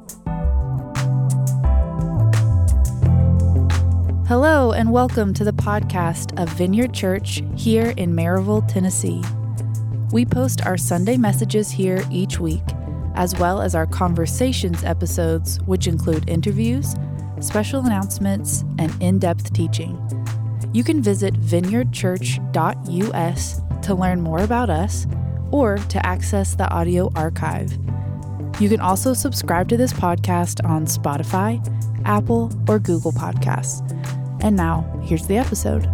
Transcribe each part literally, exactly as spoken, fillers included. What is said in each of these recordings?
Hello, and welcome to the podcast of Vineyard Church here in Maryville, Tennessee. We post our Sunday messages here each week, as well as our conversations episodes, which include interviews, special announcements, and in-depth teaching. You can visit vineyard church dot u s to learn more about us or to access the audio archive. You can also subscribe to this podcast on Spotify, Apple, or Google Podcasts. And now, here's the episode.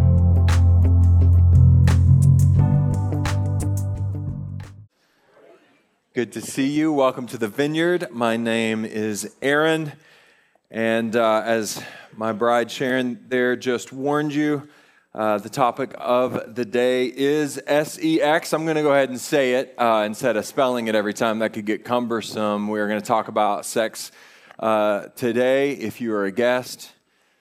Good to see you. Welcome to the Vineyard. My name is Aaron, and uh, as my bride Sharon there just warned you, uh, the topic of the day is S E X. I'm going to go ahead and say it uh, instead of spelling it every time. That could get cumbersome. We're going to talk about sex uh, today. If you are a guest,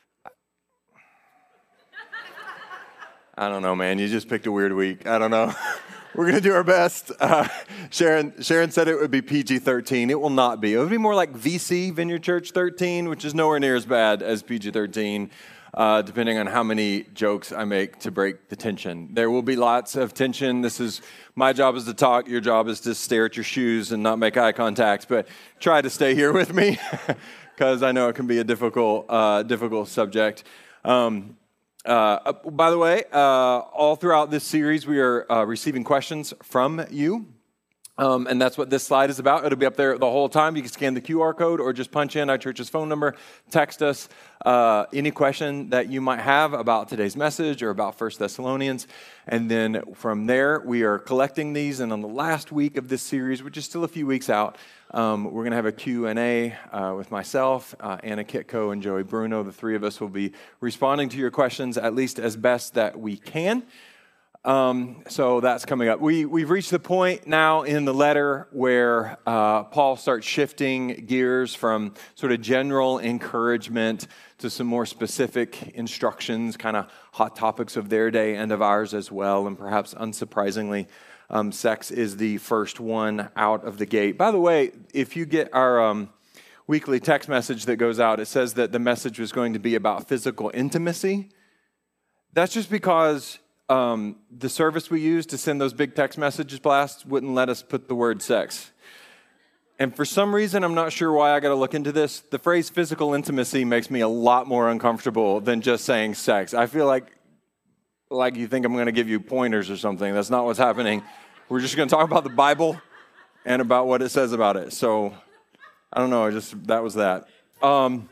I don't know, man. You just picked a weird week. I don't know. We're going to do our best. Uh, Sharon Sharon said it would be P G thirteen. It will not be. It would be more like V C, Vineyard Church thirteen, which is nowhere near as bad as P G thirteen, uh, depending on how many jokes I make to break the tension. There will be lots of tension. This is my job is to talk. Your job is to stare at your shoes and not make eye contact. But try to stay here with me because I know it can be a difficult, uh, difficult subject. Um, Uh, by the way, uh, all throughout this series, we are uh, receiving questions from you, um, and that's what this slide is about. It'll be up there the whole time. You can scan the Q R code or just punch in our church's phone number, text us uh, any question that you might have about today's message or about First Thessalonians, and then from there, we are collecting these, and on the last week of this series, which is still a few weeks out, Um, we're going to have a Q and A uh, with myself, uh, Anna Kitko, and Joey Bruno. The three of us will be responding to your questions at least as best that we can. Um, so that's coming up. We, we've reached the point now in the letter where uh, Paul starts shifting gears from sort of general encouragement to some more specific instructions, kind of hot topics of their day and of ours as well, and perhaps unsurprisingly, Um, sex is the first one out of the gate. By the way, if you get our um, weekly text message that goes out, it says that the message was going to be about physical intimacy. That's just because um, the service we use to send those big text messages blasts wouldn't let us put the word sex. And for some reason, I'm not sure why I got to look into this. The phrase physical intimacy makes me a lot more uncomfortable than just saying sex. I feel like like you think I'm going to give you pointers or something. That's not what's happening. We're just going to talk about the Bible and about what it says about it. So, I don't know, I just that was that. Um,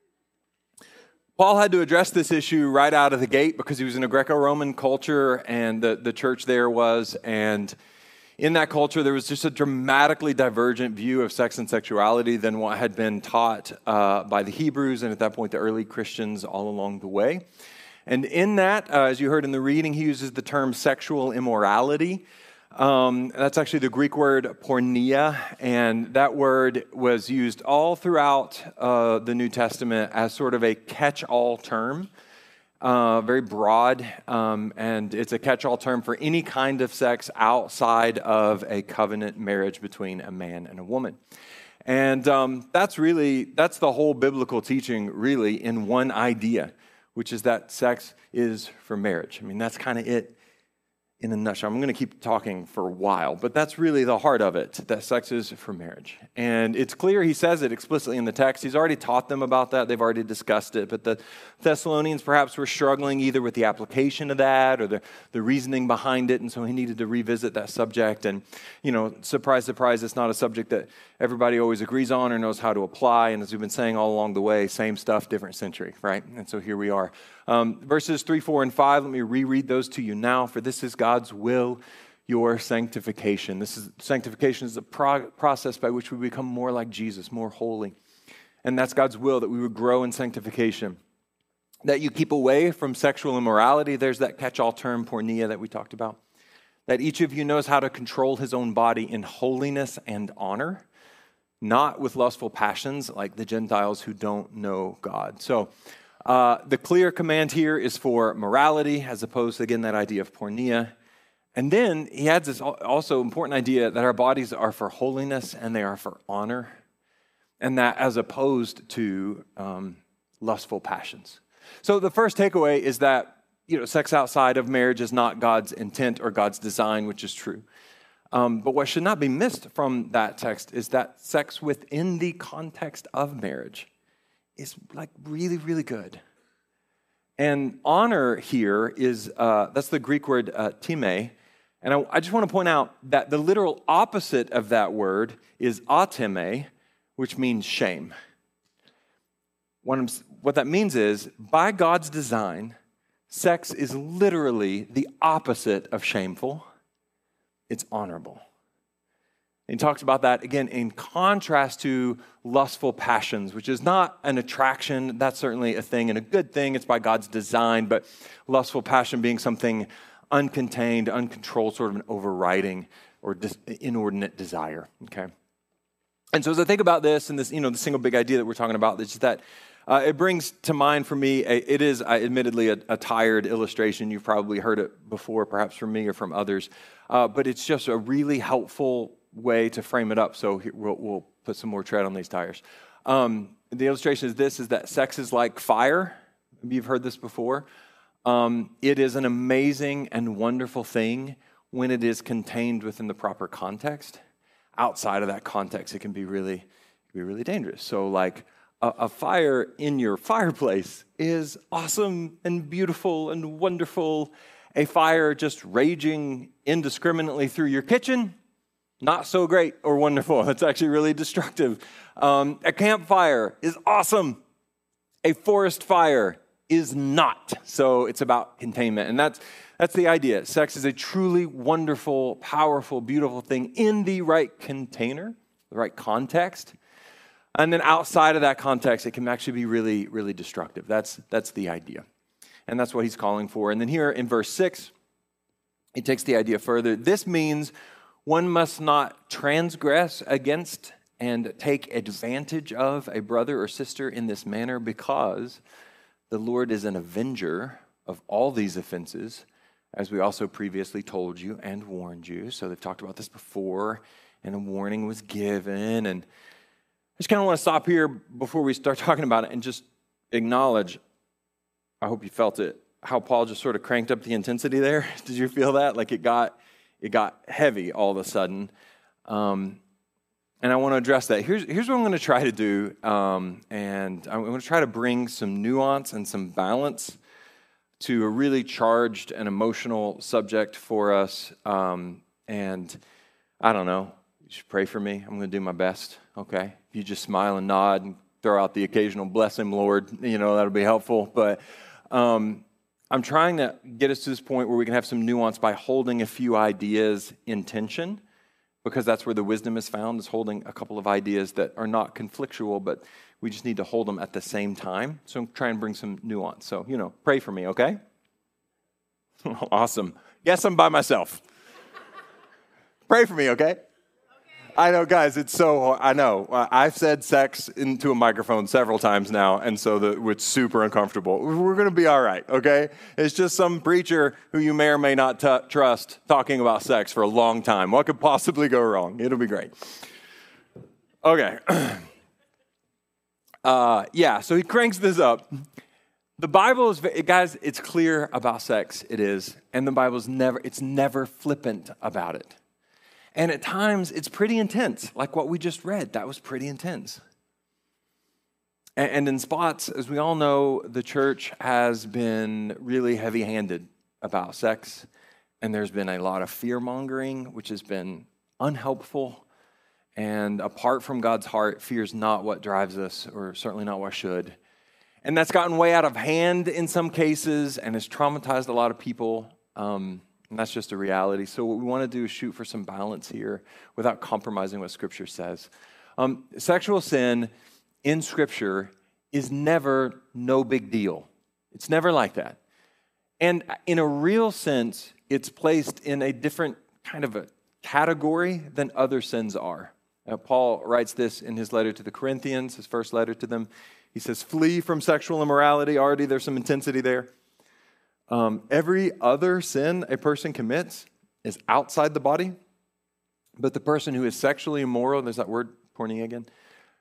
Paul had to address this issue right out of the gate because he was in a Greco-Roman culture, and the, the church there was, and in that culture, there was just a dramatically divergent view of sex and sexuality than what had been taught uh, by the Hebrews, and at that point, the early Christians all along the way. And in that, uh, as you heard in the reading, he uses the term sexual immorality. Um, that's actually the Greek word porneia, and that word was used all throughout uh, the New Testament as sort of a catch-all term, uh, very broad, um, and it's a catch-all term for any kind of sex outside of a covenant marriage between a man and a woman. And um, that's really, that's the whole biblical teaching really in one idea, which is that sex is for marriage. I mean, that's kind of it in a nutshell. I'm going to keep talking for a while, but that's really the heart of it, that sex is for marriage. And it's clear he says it explicitly in the text. He's already taught them about that. They've already discussed it, but the Thessalonians perhaps were struggling either with the application of that or the, the reasoning behind it, and so he needed to revisit that subject. And, you know, surprise, surprise, it's not a subject that everybody always agrees on or knows how to apply. And as we've been saying all along the way, same stuff, different century, right? And so here we are. Um, verses three, four, and five, let me reread those to you now. For this is God's will, your sanctification. This is sanctification is the pro- process by which we become more like Jesus, more holy. And that's God's will, that we would grow in sanctification. That you keep away from sexual immorality. There's that catch-all term, porneia, that we talked about. That each of you knows how to control his own body in holiness and honor, not with lustful passions like the Gentiles who don't know God. So uh, the clear command here is for morality as opposed to, again, that idea of porneia. And then he adds this also important idea that our bodies are for holiness and they are for honor. and that as opposed to um, lustful passions. So the first takeaway is that, you know, sex outside of marriage is not God's intent or God's design, which is true. Um, but what should not be missed from that text is that sex within the context of marriage is like really, really good. And honor here is, uh, that's the Greek word uh, time. And I, I just want to point out that the literal opposite of that word is atime, which means shame. What, I'm, what that means is, by God's design, sex is literally the opposite of shameful. It's honorable. And he talks about that, again, in contrast to lustful passions, which is not an attraction. That's certainly a thing and a good thing. It's by God's design. But lustful passion being something uncontained, uncontrolled, sort of an overriding or dis- inordinate desire, okay? And so as I think about this and this, you know, the single big idea that we're talking about, is that uh, it brings to mind for me, a, it is uh, admittedly a, a tired illustration. You've probably heard it before, perhaps from me or from others, uh, but it's just a really helpful way to frame it up. So here, we'll, we'll put some more tread on these tires. Um, the illustration is this, is that sex is like fire. Maybe you've heard this before. Um, it is an amazing and wonderful thing when it is contained within the proper context. Outside of that context, it can be really, it can be really dangerous. So like a, a fire in your fireplace is awesome and beautiful and wonderful. A fire just raging indiscriminately through your kitchen, not so great or wonderful. It's actually really destructive. Um, a campfire is awesome. A forest fire is not. So it's about containment. And that's that's the idea. Sex is a truly wonderful, powerful, beautiful thing in the right container, the right context. And then outside of that context, it can actually be really, really destructive. That's, that's the idea. And that's what he's calling for. And then here in verse six, he takes the idea further. This means one must not transgress against and take advantage of a brother or sister in this manner, because the Lord is an avenger of all these offenses, as we also previously told you and warned you. So they've talked about this before, and a warning was given. And I just kind of want to stop here before we start talking about it and just acknowledge, I hope you felt it, how Paul just sort of cranked up the intensity there. Did you feel that? Like it got it got heavy all of a sudden. Um, and I want to address that. Here's, here's what I'm going to try to do. Um, and I'm going to try to bring some nuance and some balance to a really charged and emotional subject for us. Um, and I don't know, you should pray for me. I'm going to do my best, okay? If you just smile and nod and throw out the occasional bless him, Lord, you know, that'll be helpful. But um, I'm trying to get us to this point where we can have some nuance by holding a few ideas in tension, because that's where the wisdom is found, is holding a couple of ideas that are not conflictual, but we just need to hold them at the same time. So I'm trying to bring some nuance. So, you know, pray for me, okay? Awesome. Yes, I'm by myself. Pray for me, okay? I know, guys, it's so, I know. I've said sex into a microphone several times now, and so the, it's super uncomfortable. We're going to be all right, okay? It's just some preacher who you may or may not t- trust talking about sex for a long time. What could possibly go wrong? It'll be great. Okay. Uh, yeah, so he cranks this up. The Bible is, guys, it's clear about sex. It is. And the Bible's never, it's never flippant about it. And at times, it's pretty intense, like what we just read. That was pretty intense. And in spots, as we all know, the church has been really heavy-handed about sex, and there's been a lot of fear-mongering, which has been unhelpful. And apart from God's heart, fear is not what drives us, or certainly not what should. And that's gotten way out of hand in some cases and has traumatized a lot of people. Um, And that's just a reality. So what we want to do is shoot for some balance here without compromising what Scripture says. Um, sexual sin in Scripture is never no big deal. It's never like that. And in a real sense, it's placed in a different kind of a category than other sins are. Now, Paul writes this in his letter to the Corinthians, his first letter to them. He says, flee from sexual immorality. Already there's some intensity there. Um, every other sin a person commits is outside the body, but the person who is sexually immoral, there's that word, pornea again,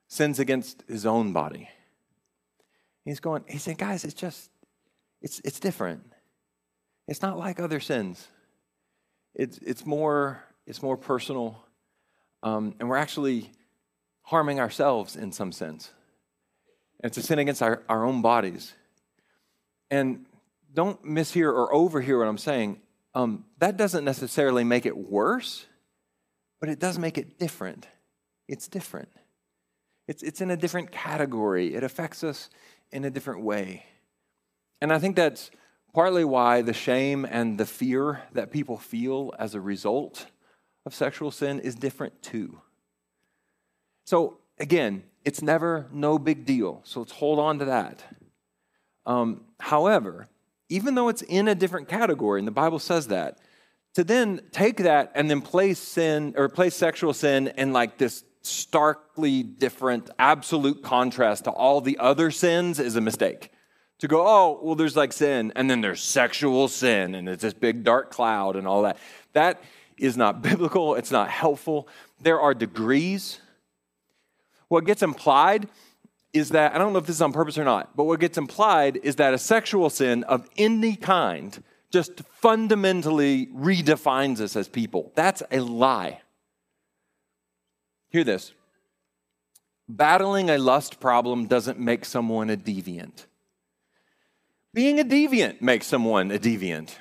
sins against his own body. He's going, he said, guys, it's just, it's it's different. It's not like other sins. It's it's more, it's more personal. Um, and we're actually harming ourselves in some sense. And it's a sin against our, our own bodies. And don't mishear or overhear what I'm saying. Um, that doesn't necessarily make it worse, but it does make it different. It's different. It's it's in a different category. It affects us in a different way. And I think that's partly why the shame and the fear that people feel as a result of sexual sin is different too. So again, it's never no big deal. So let's hold on to that. Um, however, even though it's in a different category, and the Bible says that, to then take that and then place sin or place sexual sin in like this starkly different, absolute contrast to all the other sins is a mistake. To go, oh, well, there's like sin, and then there's sexual sin, and it's this big dark cloud and all that. That is not biblical. It's not helpful. There are degrees. What gets implied is that, I don't know if this is on purpose or not, but what gets implied is that a sexual sin of any kind just fundamentally redefines us as people. That's a lie. Hear this. Battling a lust problem doesn't make someone a deviant. Being a deviant makes someone a deviant.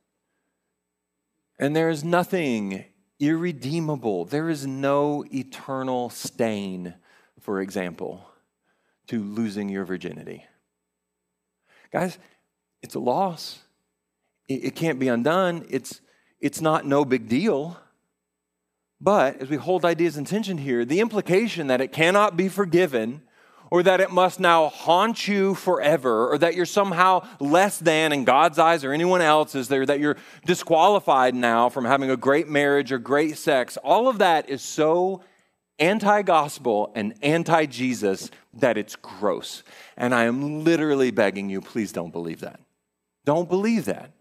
And there is nothing irredeemable. There is no eternal stain, for example, to losing your virginity. Guys, it's a loss. It, it can't be undone. It's, it's not no big deal. But as we hold ideas in tension here, the implication that it cannot be forgiven, or that it must now haunt you forever, or that you're somehow less than in God's eyes or anyone else's, there, that you're disqualified now from having a great marriage or great sex, all of that is so anti-gospel and anti-Jesus that it's gross. And I am literally begging you, please don't believe that. Don't believe that.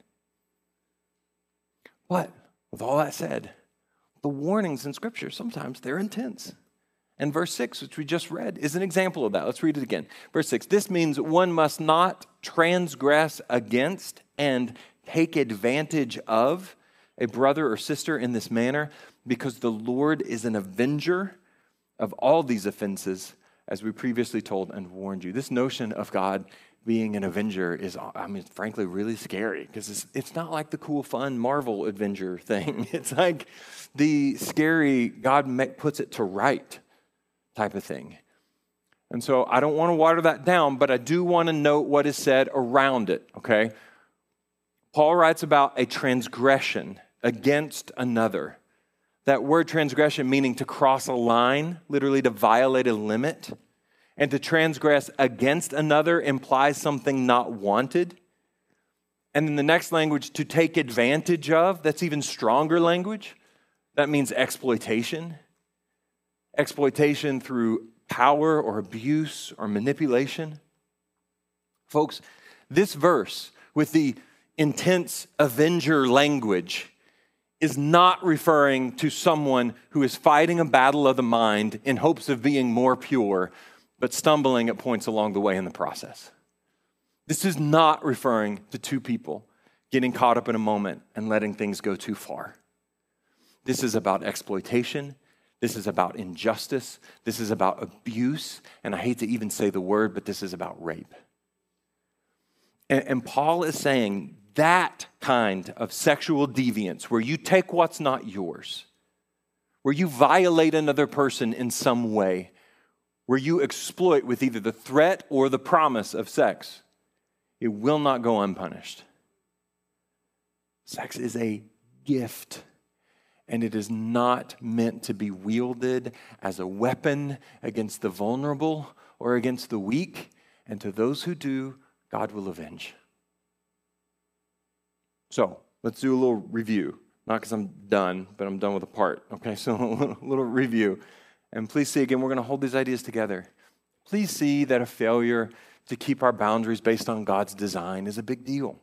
But with all that said, the warnings in Scripture, sometimes they're intense. And verse six, which we just read, is an example of that. Let's read it again. Verse six, this means one must not transgress against and take advantage of a brother or sister in this manner, because the Lord is an avenger of all these offenses, as we previously told and warned you. This notion of God being an avenger is, I mean, frankly, really scary, because it's, it's not like the cool, fun Marvel Avenger thing. It's like the scary, God puts it to right type of thing. And so I don't want to water that down, but I do want to note what is said around it, okay? Paul writes about a transgression against another. That word transgression meaning to cross a line, literally to violate a limit. And to transgress against another implies something not wanted. And in the next language, to take advantage of, that's even stronger language. That means exploitation. Exploitation through power or abuse or manipulation. Folks, this verse with the intense avenger language is not referring to someone who is fighting a battle of the mind in hopes of being more pure, but stumbling at points along the way in the process. This is not referring to two people getting caught up in a moment and letting things go too far. This is about exploitation. This is about injustice. This is about abuse. And I hate to even say the word, but this is about rape. And, and Paul is saying that kind of sexual deviance, where you take what's not yours, where you violate another person in some way, where you exploit with either the threat or the promise of sex, it will not go unpunished. Sex is a gift. And it is not meant to be wielded as a weapon against the vulnerable or against the weak. And to those who do, God will avenge. So let's do a little review. Not because I'm done, but I'm done with a part. Okay, so a little, little review. And please see, again, we're going to hold these ideas together. Please see that a failure to keep our boundaries based on God's design is a big deal.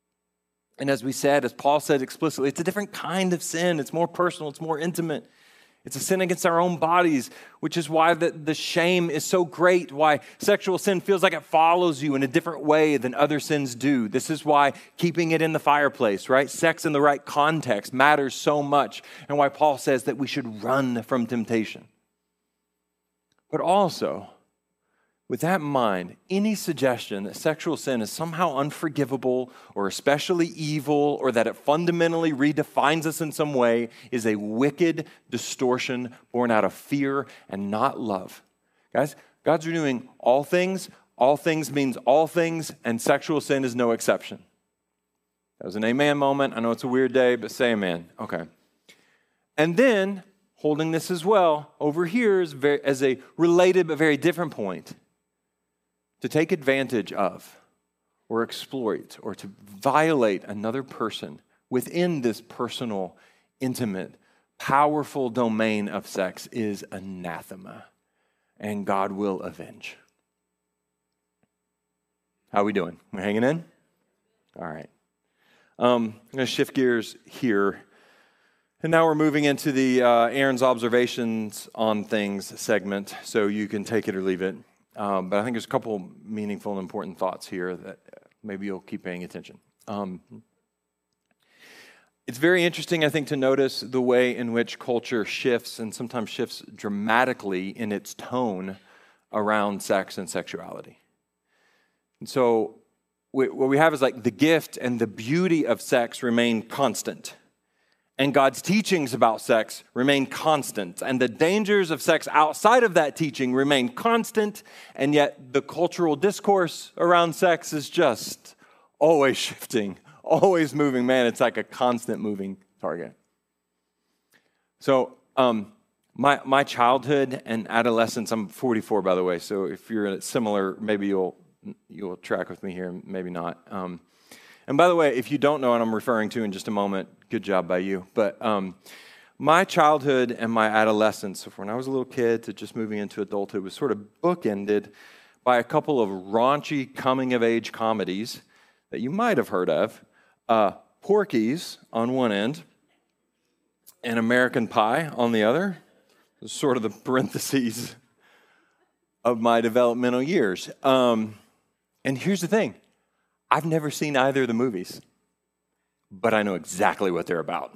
And as we said, as Paul said explicitly, it's a different kind of sin. It's more personal. It's more intimate. It's a sin against our own bodies, which is why the, the shame is so great, why sexual sin feels like it follows you in a different way than other sins do. This is why keeping it in the fireplace, right? Sex in the right context matters so much, and why Paul says that we should run from temptation. But also, with that in mind, any suggestion that sexual sin is somehow unforgivable or especially evil or that it fundamentally redefines us in some way is a wicked distortion born out of fear and not love. Guys, God's renewing all things. All things means all things, and sexual sin is no exception. That was an amen moment. I know it's a weird day, but say amen. Okay. And then, holding this as well, over here is very, as a related but very different point. To take advantage of or exploit or to violate another person within this personal, intimate, powerful domain of sex is anathema, and God will avenge. How are we doing? We hanging in? All right. Um, I'm going to shift gears here. And now we're moving into the uh, Aaron's Observations on Things segment, so you can take it or leave it. Um, but I think there's a couple meaningful and important thoughts here that maybe you'll keep paying attention. Um, it's very interesting, I think, to notice the way in which culture shifts and sometimes shifts dramatically in its tone around sex and sexuality. And so we, what we have is like the gift and the beauty of sex remain constant. And God's teachings about sex remain constant. And the dangers of sex outside of that teaching remain constant. And yet the cultural discourse around sex is just always shifting, always moving. Man, it's like a constant moving target. So um, my my childhood and adolescence, I'm forty-four, by the way. So if you're similar, maybe you'll you'll track with me here, maybe not. Um, And by the way, if you don't know what I'm referring to in just a moment, good job by you. But um, my childhood and my adolescence, from when I was a little kid to just moving into adulthood, was sort of bookended by a couple of raunchy coming-of-age comedies that you might have heard of. Uh, Porky's on one end and American Pie on the other. Sort of the parentheses of my developmental years. Um, and here's the thing. I've never seen either of the movies, but I know exactly what they're about.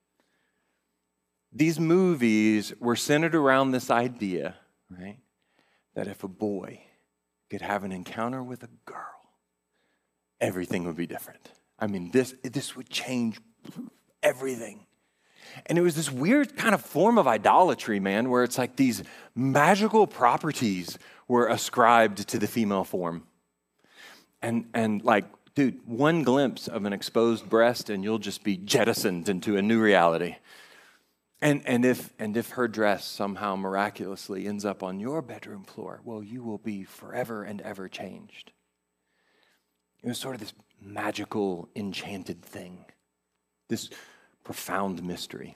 These movies were centered around this idea, right, that if a boy could have an encounter with a girl, everything would be different. I mean, this, this would change everything. And it was this weird kind of form of idolatry, man, where it's like these magical properties were ascribed to the female form. And and like, dude, one glimpse of an exposed breast and you'll just be jettisoned into a new reality. And and if and if her dress somehow miraculously ends up on your bedroom floor, well, you will be forever and ever changed. It was sort of this magical, enchanted thing, this profound mystery.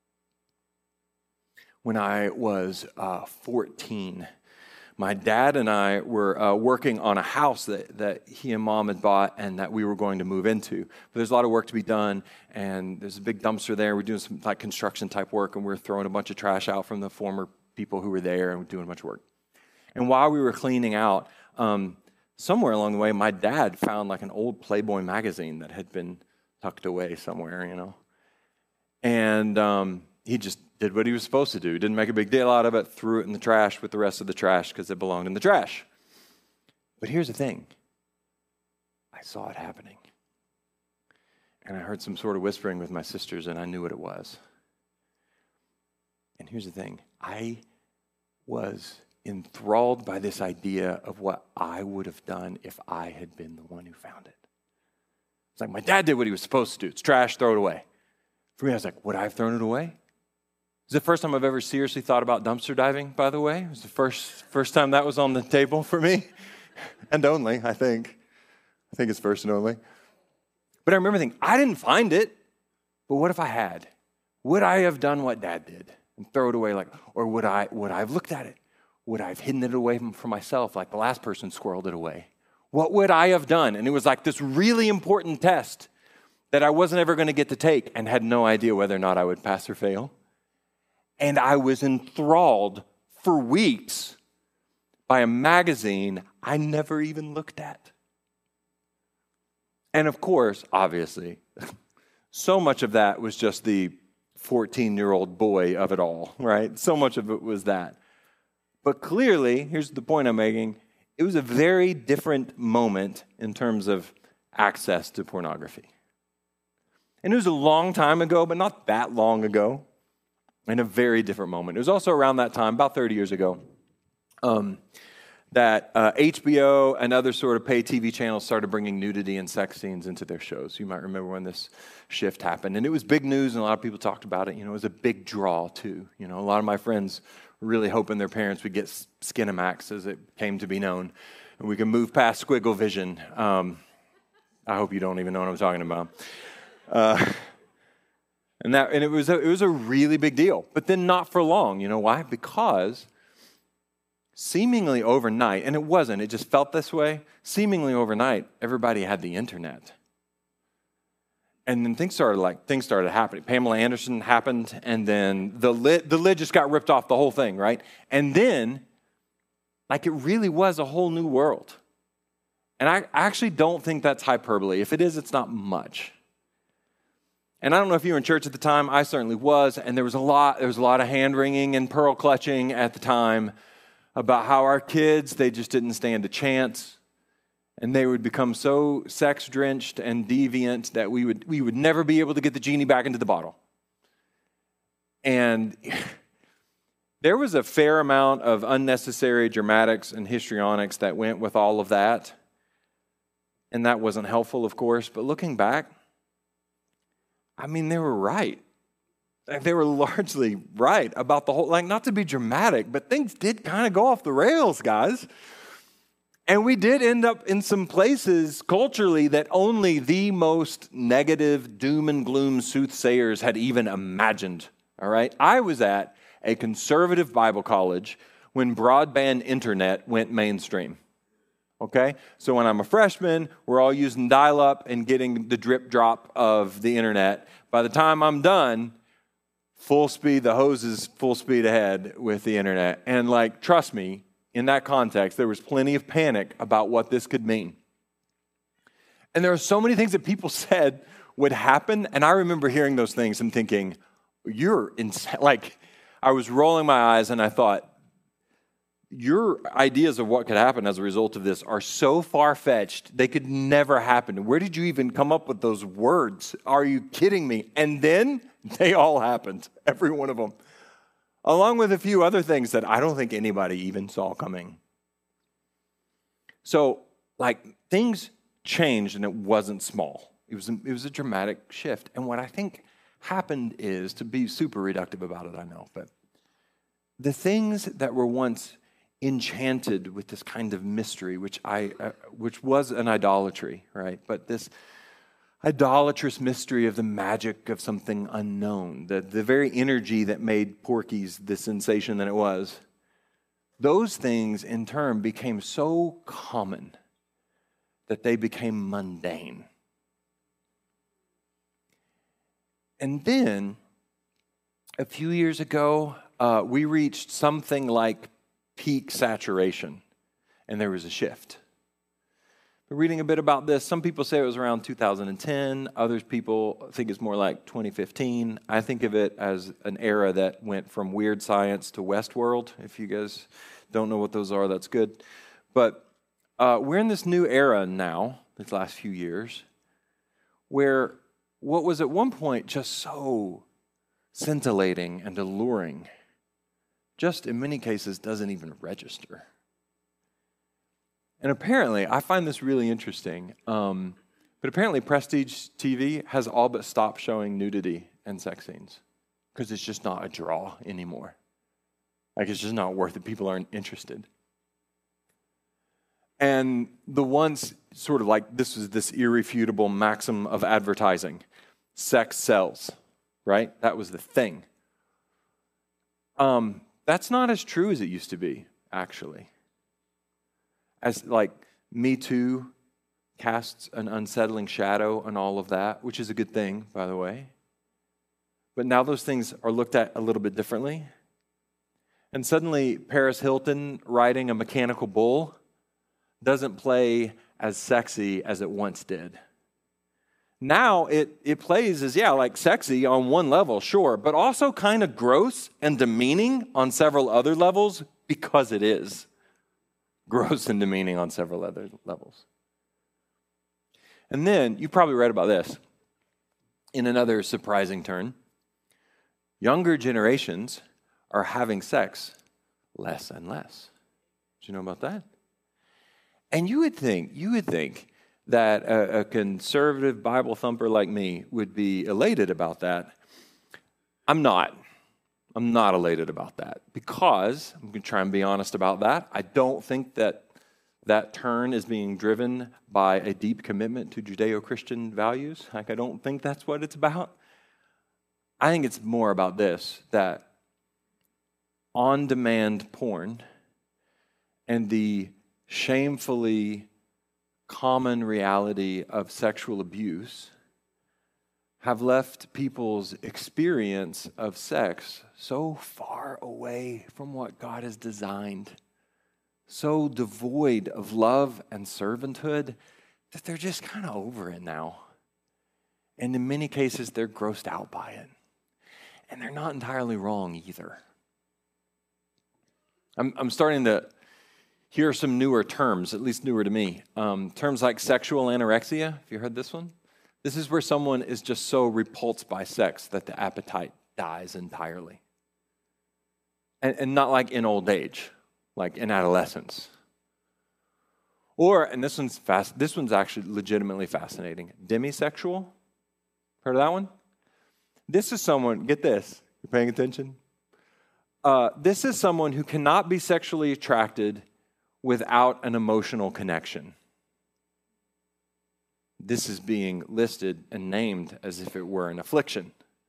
When I was uh, fourteen, my dad and I were uh, working on a house that, that he and mom had bought and that we were going to move into. But there's a lot of work to be done, and there's a big dumpster there. We're doing some like construction type work, and we're throwing a bunch of trash out from the former people who were there, and we're doing a bunch of work. And while we were cleaning out, um, somewhere along the way, my dad found like an old Playboy magazine that had been tucked away somewhere, you know. And um, he just did what he was supposed to do. Didn't make a big deal out of it, threw it in the trash with the rest of the trash because it belonged in the trash. But here's the thing. I saw it happening. And I heard some sort of whispering with my sisters, and I knew what it was. And here's the thing. I was enthralled by this idea of what I would have done if I had been the one who found it. It's like, my dad did what he was supposed to do. It's trash, throw it away. For me, I was like, would I have thrown it away? It's the first time I've ever seriously thought about dumpster diving, by the way. It was the first first time that was on the table for me. And only, I think. I think it's first and only. But I remember thinking, I didn't find it. But what if I had? Would I have done what Dad did and throw it away? Like, or would I would I have looked at it? Would I have hidden it away from, from myself like the last person squirreled it away? What would I have done? And it was like this really important test that I wasn't ever going to get to take and had no idea whether or not I would pass or fail. And I was enthralled for weeks by a magazine I never even looked at. And of course, obviously, so much of that was just the fourteen-year-old boy of it all, right? So much of it was that. But clearly, here's the point I'm making, it was a very different moment in terms of access to pornography. And it was a long time ago, but not that long ago, in a very different moment. It was also around that time, about thirty years ago, um, that uh, H B O and other sort of pay T V channels started bringing nudity and sex scenes into their shows. You might remember when this shift happened. And it was big news, and a lot of people talked about it. You know, it was a big draw, too. You know, a lot of my friends were really hoping their parents would get Skinamax, as it came to be known, and we can move past Squiggle Vision. Um, I hope you don't even know what I'm talking about. Uh, and that, and it was a, it was a really big deal. But then not for long. You know why? Because seemingly overnight, and it wasn't, it just felt this way, seemingly overnight, everybody had the internet. And then things started like things started happening. Pamela Anderson happened, and then the lid, the lid just got ripped off the whole thing, right? And then, like, it really was a whole new world. And I actually don't think that's hyperbole. If it is, it's not much. And I don't know if you were in church at the time. I certainly was, and there was a lot. There was a lot of hand wringing and pearl clutching at the time about how our kids, they just didn't stand a chance, and they would become so sex-drenched and deviant that we would we would never be able to get the genie back into the bottle. And there was a fair amount of unnecessary dramatics and histrionics that went with all of that, and that wasn't helpful, of course. But looking back, I mean, they were right. Like, they were largely right about the whole, like, not to be dramatic, but things did kind of go off the rails, guys. And we did end up in some places culturally that only the most negative, doom and gloom soothsayers had even imagined, all right? I was at a conservative Bible college when broadband internet went mainstream, okay? So when I'm a freshman, we're all using dial-up and getting the drip drop of the internet. By the time I'm done, full speed, the hose is full speed ahead with the internet. And like, trust me, in that context, there was plenty of panic about what this could mean. And there are so many things that people said would happen, and I remember hearing those things and thinking, you're insane. Like, I was rolling my eyes and I thought, your ideas of what could happen as a result of this are so far-fetched, they could never happen. Where did you even come up with those words? Are you kidding me? And then they all happened, every one of them, along with a few other things that I don't think anybody even saw coming. So, like, things changed, and it wasn't small. It was, it was a dramatic shift. And what I think happened is, to be super reductive about it, I know, but the things that were once enchanted with this kind of mystery, which I, uh, which was an idolatry, right? But this idolatrous mystery of the magic of something unknown, the, the very energy that made Porky's the sensation that it was, those things in turn became so common that they became mundane. And then, a few years ago, uh, we reached something like peak saturation, and there was a shift. But reading a bit about this, some people say it was around two thousand ten. Others people think it's more like twenty fifteen. I think of it as an era that went from Weird Science to Westworld. If you guys don't know what those are, that's good. But uh, we're in this new era now, these last few years, where what was at one point just so scintillating and alluring, just in many cases doesn't even register. And apparently, I find this really interesting, um, but apparently Prestige T V has all but stopped showing nudity and sex scenes because it's just not a draw anymore. Like, it's just not worth it. People aren't interested. And the ones sort of like, this was this irrefutable maxim of advertising. Sex sells, right? That was the thing. Um, that's not as true as it used to be, actually. As like Me Too casts an unsettling shadow on all of that, which is a good thing, by the way. But now those things are looked at a little bit differently. And suddenly, Paris Hilton riding a mechanical bull doesn't play as sexy as it once did. Now it, it plays as, yeah, like sexy on one level, sure, but also kind of gross and demeaning on several other levels because it is gross and demeaning on several other levels. And then, you probably read about this in another surprising turn. Younger generations are having sex less and less. Did you know about that? And you would think, you would think that a, a conservative Bible thumper like me would be elated about that. I'm not. I'm not elated about that because, I'm going to try and be honest about that, I don't think that that turn is being driven by a deep commitment to Judeo-Christian values. Like, I don't think that's what it's about. I think it's more about this, that on-demand porn and the shamefully common reality of sexual abuse have left people's experience of sex so far away from what God has designed, so devoid of love and servanthood, that they're just kind of over it now. And in many cases, they're grossed out by it. And they're not entirely wrong either. I'm, I'm starting to hear some newer terms, at least newer to me. Um, terms like sexual anorexia. Have you heard this one? This is where someone is just so repulsed by sex that the appetite dies entirely. And, and not like in old age, like in adolescence. Or, and this one's fast, this one's actually legitimately fascinating, demisexual. Heard of that one? This is someone, get this, you're paying attention? Uh, this is someone who cannot be sexually attracted without an emotional connection. This is being listed and named as if it were an affliction.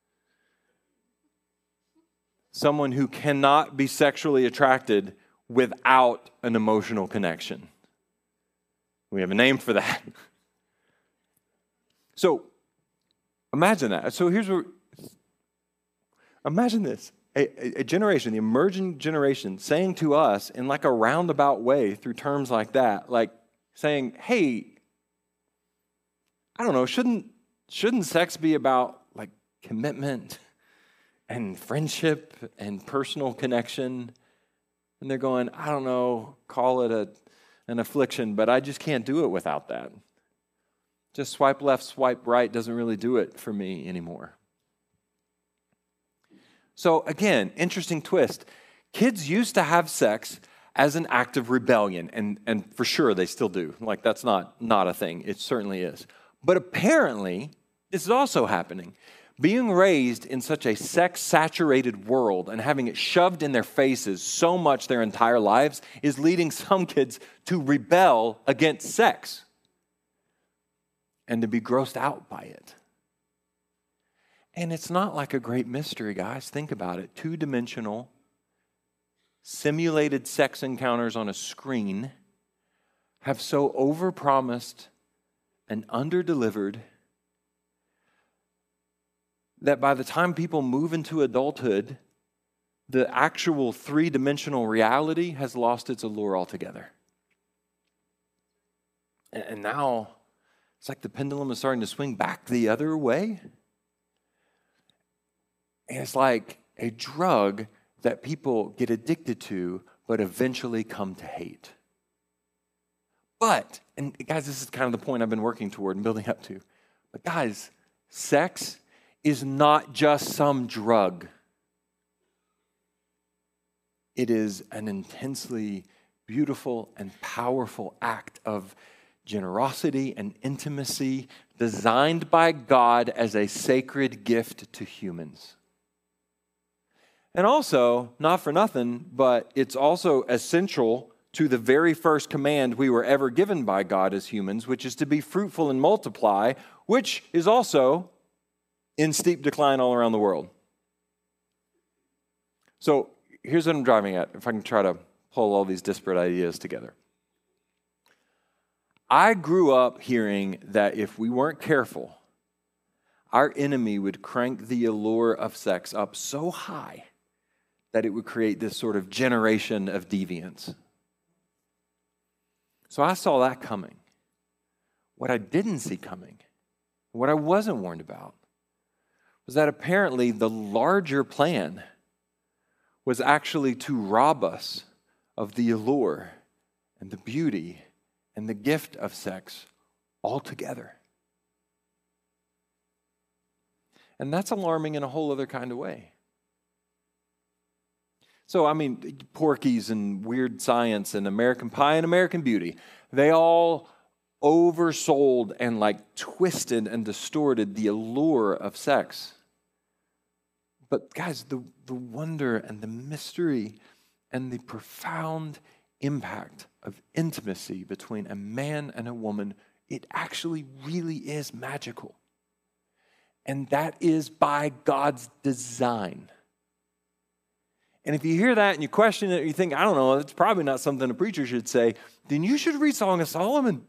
Someone who cannot be sexually attracted without an emotional connection. We have a name for that. So, imagine that. So here's what, imagine this. A, a generation, the emerging generation, saying to us in like a roundabout way through terms like that, like saying, hey, I don't know, shouldn't shouldn't sex be about like commitment and friendship and personal connection? And they're going, I don't know, call it a an affliction, but I just can't do it without that. Just swipe left, swipe right doesn't really do it for me anymore. So again, interesting twist. Kids used to have sex as an act of rebellion, and, and for sure they still do. Like, that's not, not a thing. It certainly is. But apparently, this is also happening. Being raised in such a sex-saturated world and having it shoved in their faces so much their entire lives is leading some kids to rebel against sex and to be grossed out by it. And it's not like a great mystery, guys. Think about it. Two-dimensional, simulated sex encounters on a screen have so overpromised and underdelivered that by the time people move into adulthood, the actual three-dimensional reality has lost its allure altogether. And now, it's like the pendulum is starting to swing back the other way. And it's like a drug that people get addicted to, but eventually come to hate. But, and guys, this is kind of the point I've been working toward and building up to. But guys, sex is not just some drug. It is an intensely beautiful and powerful act of generosity and intimacy designed by God as a sacred gift to humans. And also, not for nothing, but it's also essential to the very first command we were ever given by God as humans, which is to be fruitful and multiply, which is also in steep decline all around the world. So here's what I'm driving at, if I can try to pull all these disparate ideas together. I grew up hearing that if we weren't careful, our enemy would crank the allure of sex up so high that it would create this sort of generation of deviance. So I saw that coming. What I didn't see coming, what I wasn't warned about, was that apparently the larger plan was actually to rob us of the allure and the beauty and the gift of sex altogether. And that's alarming in a whole other kind of way. So, I mean, Porky's and Weird Science and American Pie and American Beauty, they all oversold and like twisted and distorted the allure of sex. But guys, the, the wonder and the mystery and the profound impact of intimacy between a man and a woman, it actually really is magical. And that is by God's design. And if you hear that and you question it, you think, I don't know, it's probably not something a preacher should say, then you should read Song of Solomon.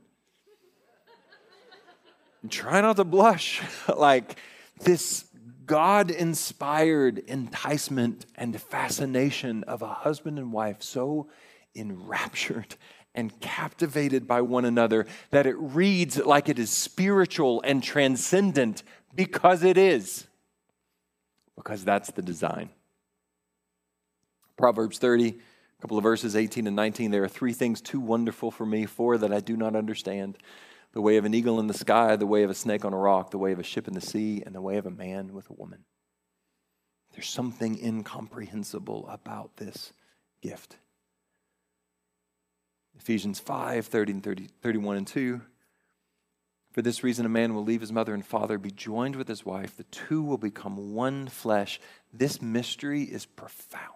And try not to blush. Like this God-inspired enticement and fascination of a husband and wife so enraptured and captivated by one another that it reads like it is spiritual and transcendent, because it is. Because that's the design. Proverbs thirty, a couple of verses, eighteen and nineteen, there are three things too wonderful for me, four that I do not understand. The way of an eagle in the sky, the way of a snake on a rock, the way of a ship in the sea, and the way of a man with a woman. There's something incomprehensible about this gift. Ephesians five, thirty and thirty, thirty-one and two. For this reason, a man will leave his mother and father, be joined with his wife. The two will become one flesh. This mystery is profound.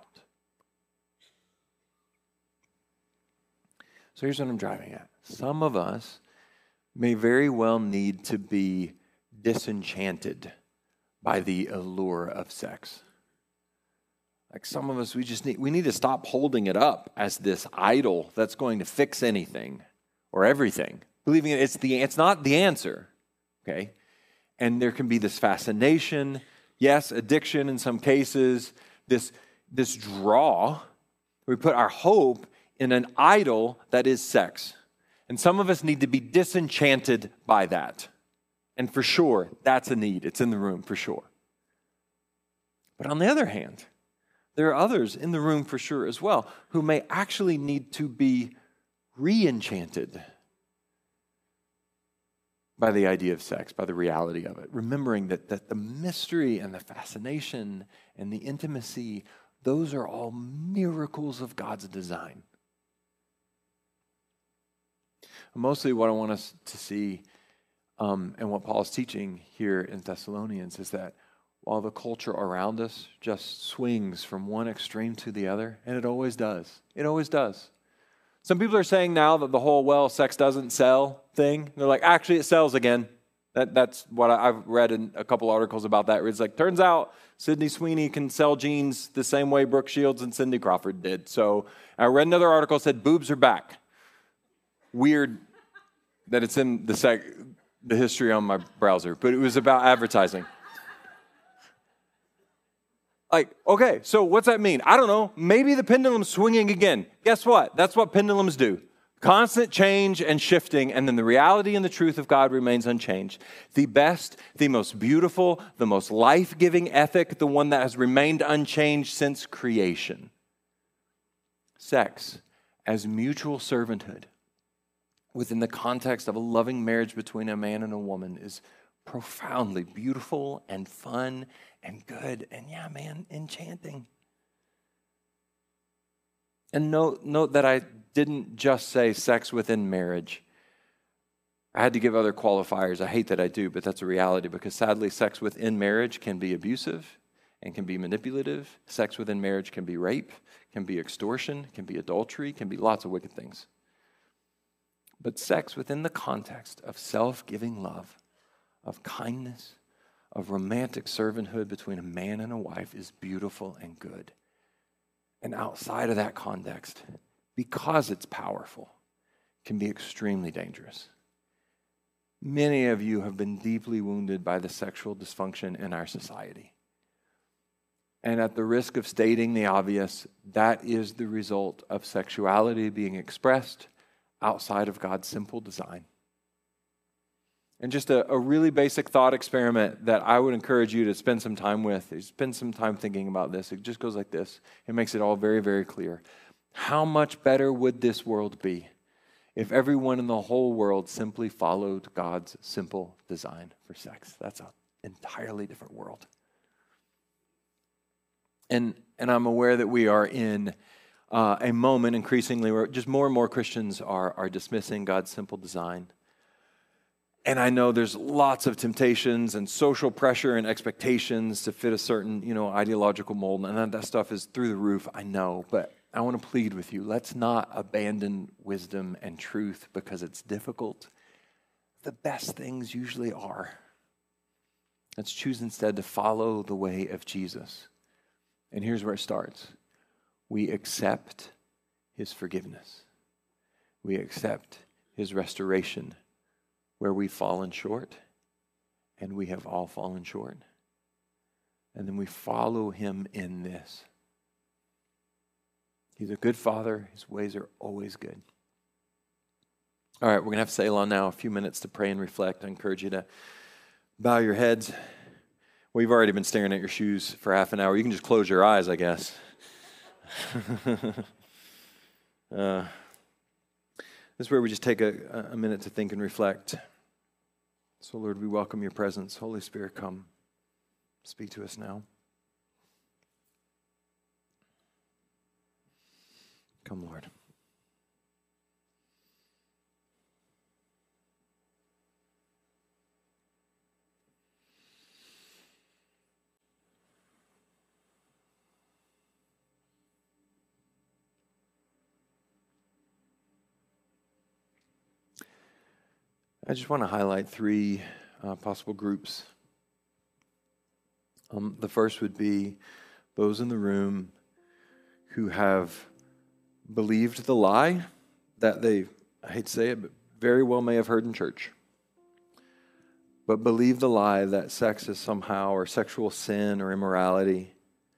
So here's what I'm driving at. Some of us may very well need to be disenchanted by the allure of sex. Like some of us, we just need, we need to stop holding it up as this idol that's going to fix anything or everything. Believing it, it's the it's not the answer, okay? And there can be this fascination, yes, addiction in some cases, this, this draw. We put our hope in an idol that is sex. And some of us need to be disenchanted by that. And for sure, that's a need. It's in the room for sure. But on the other hand, there are others in the room for sure as well who may actually need to be re-enchanted by the idea of sex, by the reality of it. Remembering that, that the mystery and the fascination and the intimacy, those are all miracles of God's design. Mostly what I want us to see um, and what Paul's teaching here in Thessalonians is that while the culture around us just swings from one extreme to the other, and it always does, it always does. Some people are saying now that the whole, well, sex doesn't sell thing, they're like, actually it sells again. That, that's what I, I've read in a couple articles about that. Where it's like, turns out Sydney Sweeney can sell jeans the same way Brooke Shields and Cindy Crawford did. So I read another article that said boobs are back. Weird that it's in the sec, the history on my browser, but it was about advertising. Like, okay, so what's that mean? I don't know. Maybe the pendulum's swinging again. Guess what? That's what pendulums do. Constant change and shifting, and then the reality and the truth of God remains unchanged. The best, the most beautiful, the most life-giving ethic, the one that has remained unchanged since creation. Sex as mutual servanthood within the context of a loving marriage between a man and a woman is profoundly beautiful and fun and good and, yeah, man, enchanting. And note, note that I didn't just say sex within marriage. I had to give other qualifiers. I hate that I do, but that's a reality because sadly, sex within marriage can be abusive and can be manipulative. Sex within marriage can be rape, can be extortion, can be adultery, can be lots of wicked things. But sex within the context of self-giving love, of kindness, of romantic servanthood between a man and a wife is beautiful and good. And outside of that context, because it's powerful, can be extremely dangerous. Many of you have been deeply wounded by the sexual dysfunction in our society. And at the risk of stating the obvious, that is the result of sexuality being expressed outside of God's simple design. And just a, a really basic thought experiment that I would encourage you to spend some time with, is spend some time thinking about this. It just goes like this. It makes it all very, very clear. How much better would this world be if everyone in the whole world simply followed God's simple design for sex? That's an entirely different world. And, and I'm aware that we are in uh, a moment increasingly where just more and more Christians are, are dismissing God's simple design. And I know there's lots of temptations and social pressure and expectations to fit a certain, you know, ideological mold. And that, that stuff is through the roof, I know. But I want to plead with you. Let's not abandon wisdom and truth because it's difficult. The best things usually are. Let's choose instead to follow the way of Jesus. And here's where it starts. We accept his forgiveness. We accept his restoration where we've fallen short, and we have all fallen short. And then we follow him in this. He's a good father. His ways are always good. All right, we're going to have Selah now, a few minutes to pray and reflect. I encourage you to bow your heads. Well, you've already been staring at your shoes for half an hour. You can just close your eyes, I guess. uh, this is where we just take a, a minute to think and reflect. So, Lord, we welcome your presence. Holy Spirit, come. Speak to us now. Come, Lord. I just want to highlight three uh, possible groups. Um, the first would be those in the room who have believed the lie that they, I hate to say it, but very well may have heard in church. But believe the lie that sex is somehow, or sexual sin or immorality,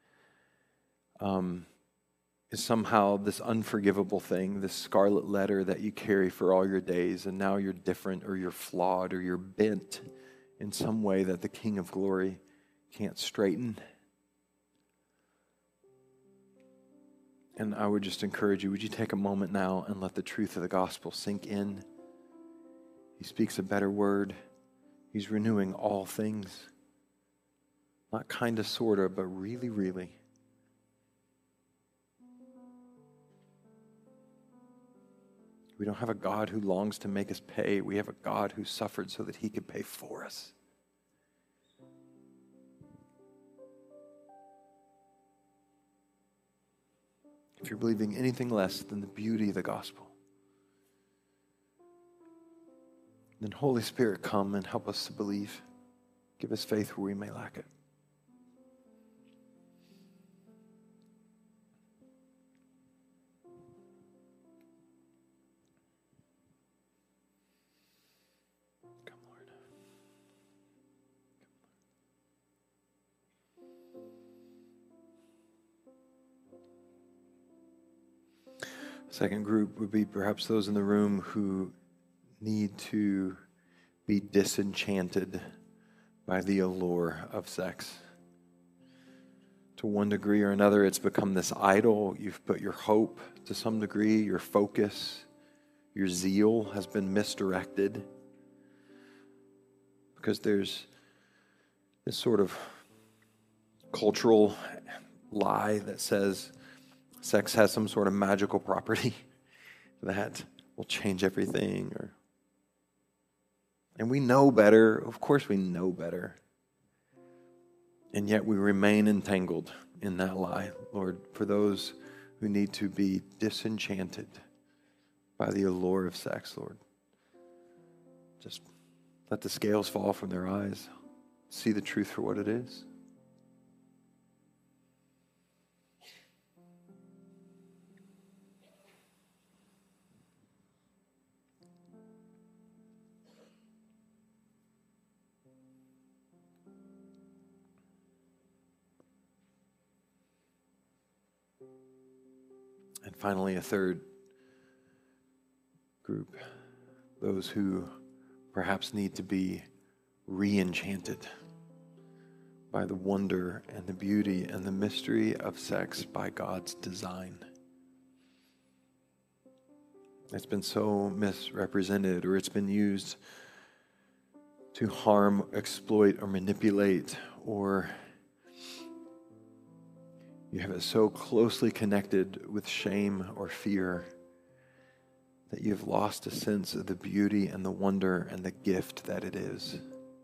um, is somehow this unforgivable thing, this scarlet letter that you carry for all your days, and now you're different, or you're flawed, or you're bent in some way that the King of Glory can't straighten. And I would just encourage you, would you take a moment now and let the truth of the gospel sink in? He speaks a better word. He's renewing all things. Not kind of, sort of, but really, really. We don't have a God who longs to make us pay. We have a God who suffered so that he could pay for us. If you're believing anything less than the beauty of the gospel, then Holy Spirit, come and help us to believe. Give us faith where we may lack it. Come, Lord. Second group would be perhaps those in the room who need to be disenchanted by the allure of sex. To one degree or another, it's become this idol. You've put your hope to some degree, your focus, your zeal has been misdirected because there's this sort of cultural lie that says sex has some sort of magical property that will change everything. Or, and we know better. Of course we know better. And yet we remain entangled in that lie. Lord, for those who need to be disenchanted by the allure of sex, Lord, just let the scales fall from their eyes. See the truth for what it is. And finally, a third group, those who perhaps need to be re-enchanted by the wonder and the beauty and the mystery of sex by God's design. It's been so misrepresented, or it's been used to harm, exploit, or manipulate, or you have it so closely connected with shame or fear that you've lost a sense of the beauty and the wonder and the gift that it is.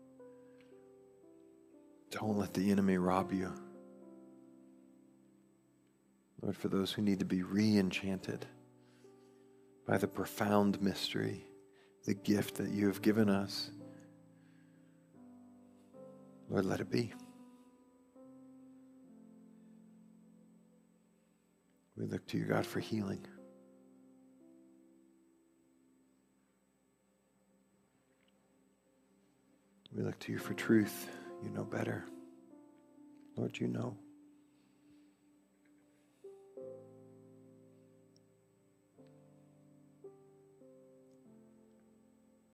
Don't let the enemy rob you. Lord, for those who need to be re-enchanted by the profound mystery, the gift that you have given us, Lord, let it be. We look to you, God, for healing. We look to you for truth. You know better. Lord, you know.